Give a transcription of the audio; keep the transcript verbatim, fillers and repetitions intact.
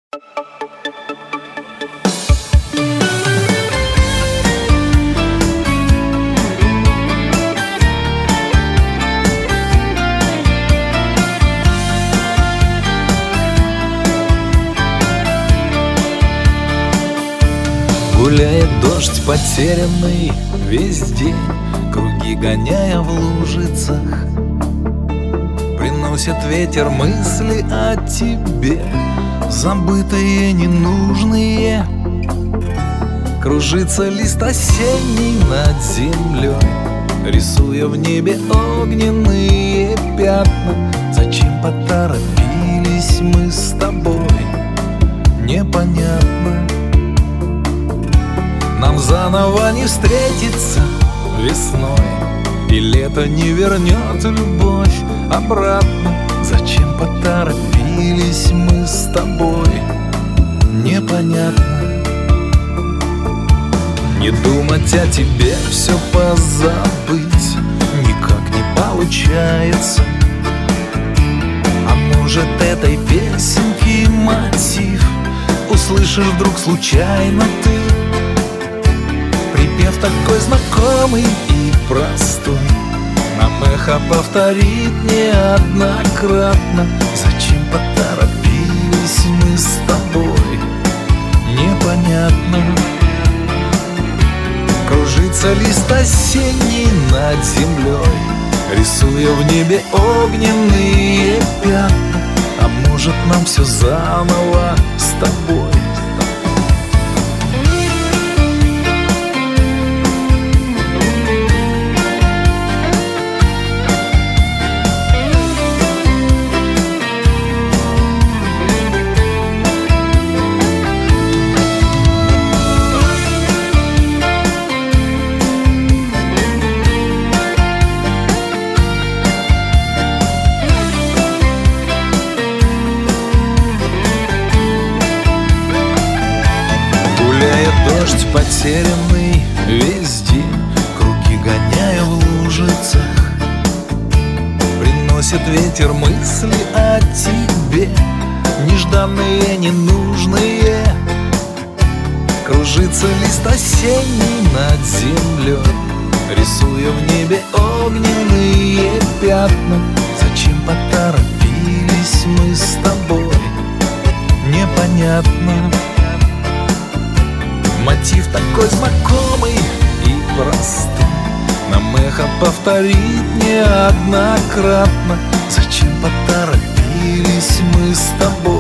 Гуляет дождь потерянный весь день, круги гоняя в лужицах. Приносит ветер мысли о тебе, забытые, ненужные. Кружится лист осенний над землей, рисуя в небе огненные пятна. Зачем поторопились мы с тобой, непонятно. Нам заново не встретиться весной, и лето не вернет любовь обратно. Зачем поторопились мы с тобой, непонятно. Не думать о тебе, все позабыть никак не получается. А может, этой песенки мотив услышишь вдруг случайно ты? Припев такой знакомый и простой, нам эхо повторит неоднократно. Зачем поторопились мы с тобой, непонятно. Кружится лист осенний над землей, рисуя в небе огненные пятна. А может, нам все заново с тобой? Дождь потерянный весь день, круги гоняя в лужицах. Приносит ветер мысли о тебе, нежданные, ненужные. Кружится лист осенний над землей, рисуя в небе огненные пятна. Зачем поторопились мы с тобой, непонятно. Мотив такой знакомый и простой, нам эхо повторит неоднократно. Зачем поторопились мы с тобой?